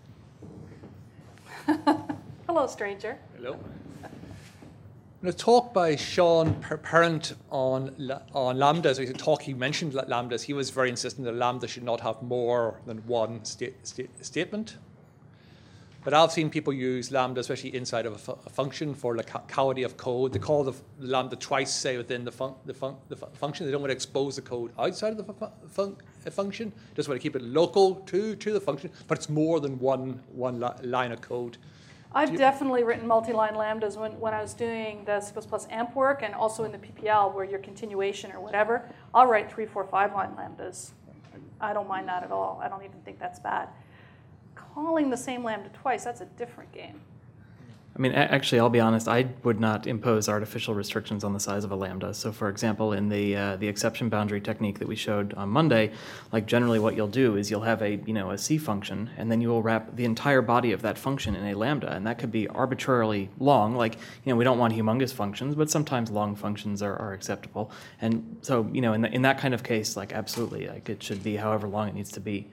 Hello, stranger. Hello. In a talk by Sean Parent on lambdas, he mentioned lambdas. He was very insistent that lambda should not have more than one statement. But I've seen people use lambda, especially inside of a function, for locality of code. They call the lambda twice, say, within the function. They don't want to expose the code outside of the function. Just want to keep it local to the function, but it's more than one line of code. I've definitely written multi-line lambdas when I was doing the C++ AMP work and also in the PPL where your continuation or whatever. I'll write 3, 4, 5-line lambdas. I don't mind that at all. I don't even think that's bad. Calling the same lambda twice, that's a different game. I mean, actually, I'll be honest, I would not impose artificial restrictions on the size of a lambda. So for example, in the exception boundary technique that we showed on Monday, like generally what you'll do is you'll have a C function, and then you will wrap the entire body of that function in a lambda, and that could be arbitrarily long. Like, we don't want humongous functions, but sometimes long functions are acceptable. And so, in that kind of case, like absolutely, like it should be however long it needs to be.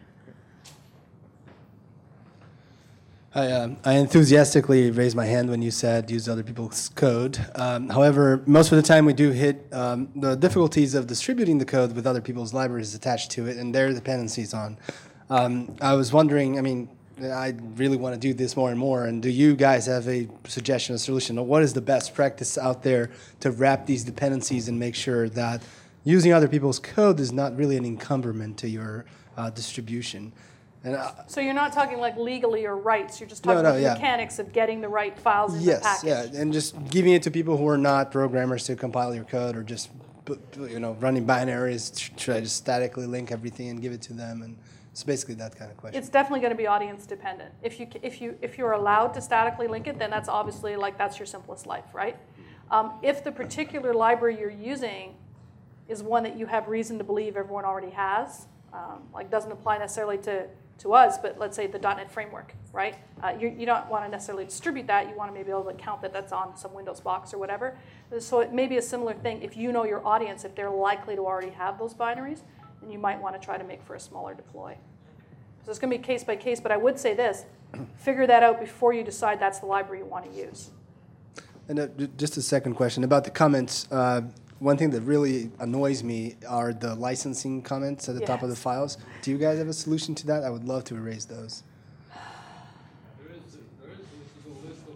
I enthusiastically raised my hand when you said use other people's code. However, most of the time we do hit the difficulties of distributing the code with other people's libraries attached to it and their dependencies on. I was wondering, I really want to do this more and more, and do you guys have a suggestion, a solution? What is the best practice out there to wrap these dependencies and make sure that using other people's code is not really an encumberment to your distribution? So you're not talking like legally or rights. You're just talking about the mechanics of getting the right files in the package. Yes, and just giving it to people who are not programmers to compile your code, or just running binaries, try to statically link everything and give it to them, and it's basically that kind of question. It's definitely going to be audience dependent. If you're allowed to statically link it, then that's obviously that's your simplest life, right? If the particular library you're using is one that you have reason to believe everyone already has, doesn't apply necessarily to us, but let's say the .NET framework, right? You don't want to necessarily distribute that. You want to maybe be able to count that that's on some Windows box or whatever. So it may be a similar thing. If you know your audience, if they're likely to already have those binaries, then you might want to try to make for a smaller deploy. So it's going to be case by case, but I would say this. Figure that out before you decide that's the library you want to use. And just a second question about the comments. One thing that really annoys me are the licensing comments at the top of the files. Do you guys have a solution to that? I would love to erase those. There is a list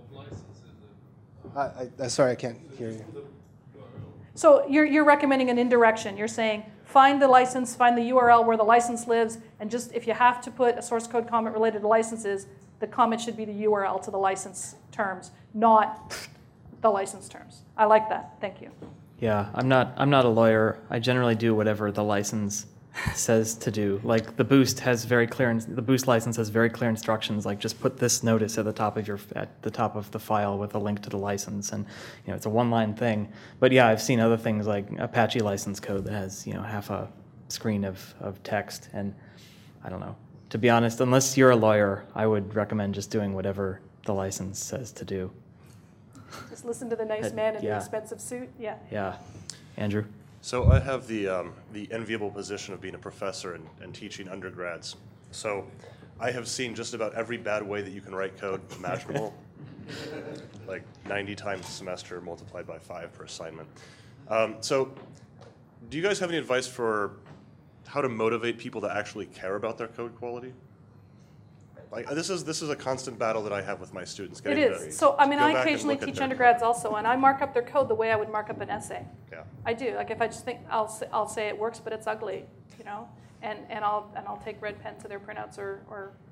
of licenses. Sorry, I can't hear you. So you're recommending an indirection. You're saying find the license, find the URL where the license lives, and just if you have to put a source code comment related to licenses, the comment should be the URL to the license terms, not the license terms. I like that. Thank you. Yeah, I'm not a lawyer. I generally do whatever the license says to do. Like the Boost license has very clear instructions. Like just put this notice at the top of the file with a link to the license, and it's a one-line thing. But yeah, I've seen other things like Apache license code that has half a screen of text, and I don't know. To be honest, unless you're a lawyer, I would recommend just doing whatever the license says to do. Just listen to the nice man in the expensive suit. Yeah. Yeah. Andrew? So I have the enviable position of being a professor and teaching undergrads. So I have seen just about every bad way that you can write code imaginable, like 90 times a semester multiplied by 5 per assignment. So do you guys have any advice for how to motivate people to actually care about their code quality? Like this is a constant battle that I have with my students. It is. So I occasionally teach undergrads also, and I mark up their code the way I would mark up an essay. Yeah. I do. Like if I just think I'll say it works, but it's ugly, and I'll take red pen to their printouts or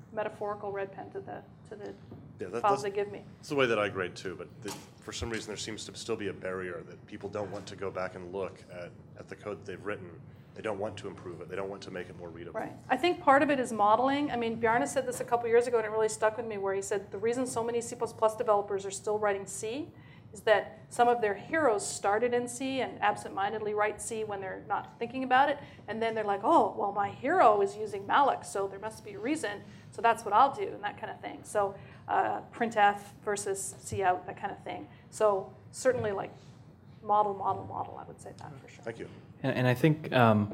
metaphorical red pen to the Yeah, files they give me. It's the way that I grade too, but for some reason there seems to still be a barrier that people don't want to go back and look at the code that they've written. They don't want to improve it. They don't want to make it more readable. Right. I think part of it is modeling. I mean, Bjarne said this a couple years ago, and it really stuck with me, where he said the reason so many C++ developers are still writing C is that some of their heroes started in C and absentmindedly write C when they're not thinking about it, and then they're like, oh, well, my hero is using malloc, so there must be a reason, so that's what I'll do, and that kind of thing. So printf versus cout, that kind of thing. So certainly like model, I would say that for sure. Thank you. And I think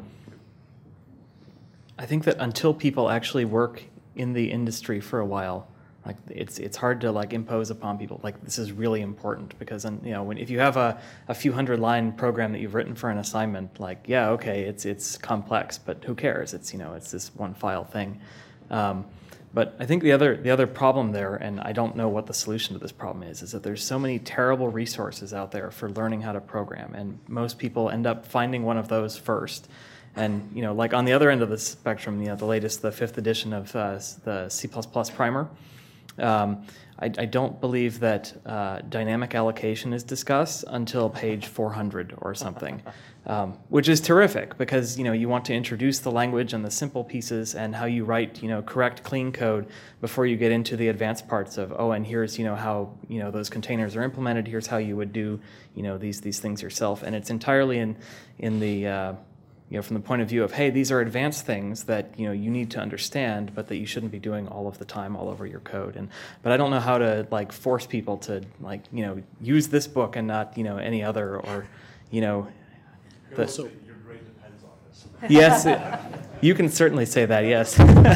that until people actually work in the industry for a while, like it's hard to like impose upon people like this is really important, because if you have a few 100-line program that you've written for an assignment, like yeah, okay, it's complex, but who cares? It's it's this one file thing. But I think the other problem there, and I don't know what the solution to this problem is that there's so many terrible resources out there for learning how to program, and most people end up finding one of those first. And like on the other end of the spectrum, the 5th edition of the C++ primer. I don't believe that dynamic allocation is discussed until page 400 or something, which is terrific because you want to introduce the language and the simple pieces and how you write correct clean code before you get into the advanced parts of and here's how those containers are implemented. Here's how you would do these things yourself, and it's entirely in the from the point of view of, hey, these are advanced things that you need to understand, but that you shouldn't be doing all of the time, all over your code. But I don't know how to force people to use this book and not any other, or So your grade depends on this. Yes, you can certainly say that. Yes.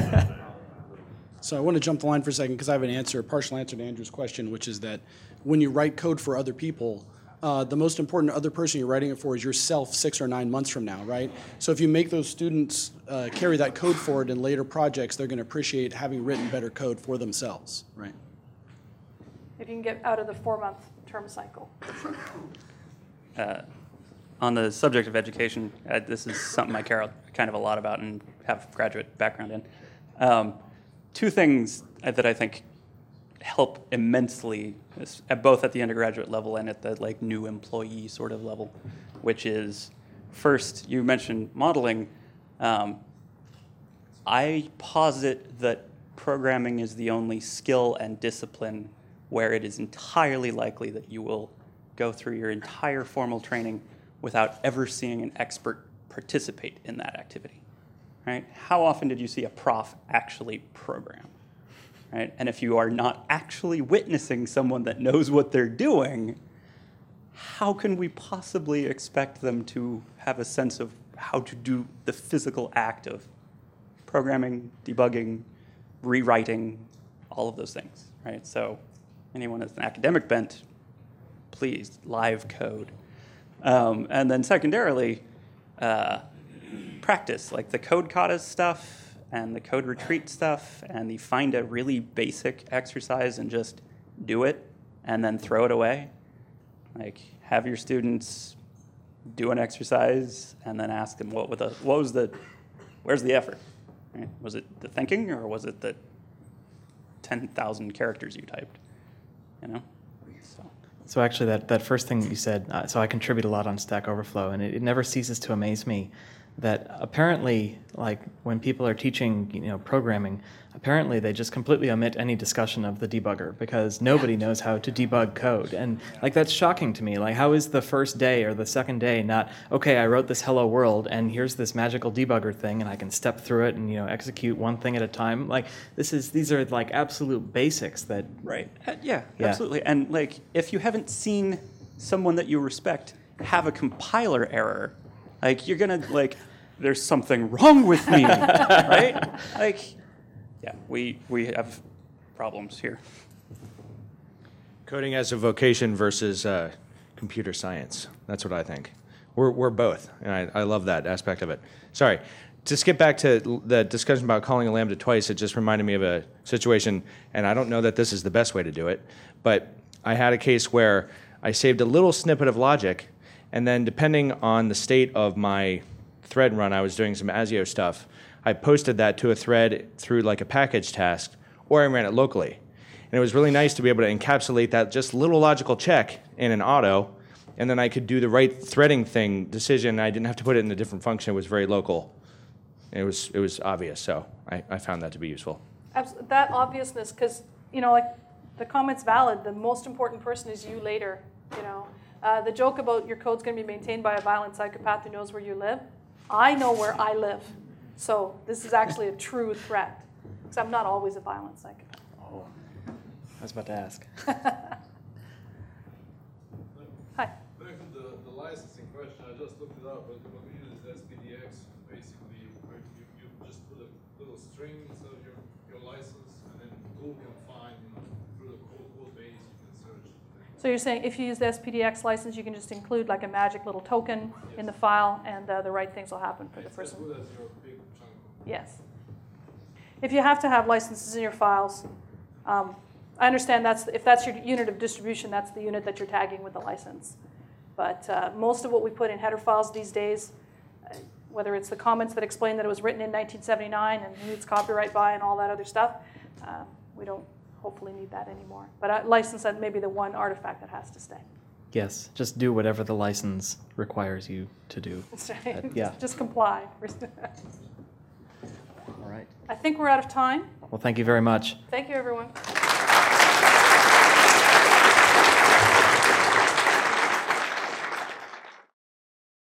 So I want to jump the line for a second because I have a partial answer to Andrew's question, which is that when you write code for other people, the most important other person you're writing it for is yourself 6 or 9 months from now, right? So if you make those students carry that code forward in later projects, they're going to appreciate having written better code for themselves, right? If you can get out of the 4-month term cycle. On the subject of education, this is something I care kind of a lot about and have graduate background in. 2 things that I think help immensely, both at the undergraduate level and at the new employee sort of level, which is, first, you mentioned modeling. I posit that programming is the only skill and discipline where it is entirely likely that you will go through your entire formal training without ever seeing an expert participate in that activity, right? How often did you see a prof actually program? Right? And if you are not actually witnessing someone that knows what they're doing, how can we possibly expect them to have a sense of how to do the physical act of programming, debugging, rewriting, all of those things, right? So anyone with an academic bent, please, live code. And then secondarily, practice, like the code katas stuff, and the code retreat stuff, and you find a really basic exercise and just do it and then throw it away. Have your students do an exercise and then ask them where's the effort? Right? Was it the thinking, or was it the 10,000 characters you typed? So actually that first thing that you said, so I contribute a lot on Stack Overflow, and it never ceases to amaze me that apparently, when people are teaching, programming, apparently they just completely omit any discussion of the debugger because nobody knows how to debug code. And that's shocking to me. How is the first day or the second day not, okay, I wrote this hello world and here's this magical debugger thing and I can step through it and, execute one thing at a time. These are absolute basics that. Right. Yeah, absolutely. And if you haven't seen someone that you respect have a compiler error, you're going to there's something wrong with me, right? Yeah, we have problems here. Coding as a vocation versus computer science. That's what I think. We're both, and I love that aspect of it. Sorry. To skip back to the discussion about calling a lambda twice, it just reminded me of a situation, and I don't know that this is the best way to do it, but I had a case where I saved a little snippet of logic, and then depending on the state of my thread run, I was doing some ASIO stuff. I posted that to a thread through like a package task, or I ran it locally. And it was really nice to be able to encapsulate that just little logical check in an auto, and then I could do the right threading decision. I didn't have to put it in a different function. It was very local. It was obvious, so I found that to be useful. That obviousness, because, like, the comment's valid. The most important person is you later, The joke about your code's going to be maintained by a violent psychopath who knows where you live. I know where I live. So this is actually a true threat, because I'm not always a violent psychopath. Oh, I was about to ask. Hi. Back to the licensing question, I just looked it up, but when we use SPDX, basically you just put a little string instead of your license, and then Google can find, through the code base, you can search. So you're saying if you use the SPDX license, you can just include like a magic little token in the file, and the right things will happen for the It's person. as good as your big chunk of Yes. If you have to have licenses in your files, I understand if that's your unit of distribution, that's the unit that you're tagging with the license. But most of what we put in header files these days, whether it's the comments that explain that it was written in 1979 and who it's copyright by and all that other stuff, we don't hopefully need that anymore. But license may be the one artifact that has to stay. Yes, just do whatever the license requires you to do. That's right. Yeah. Just comply. All right. I think we're out of time. Well, thank you very much. Thank you, everyone.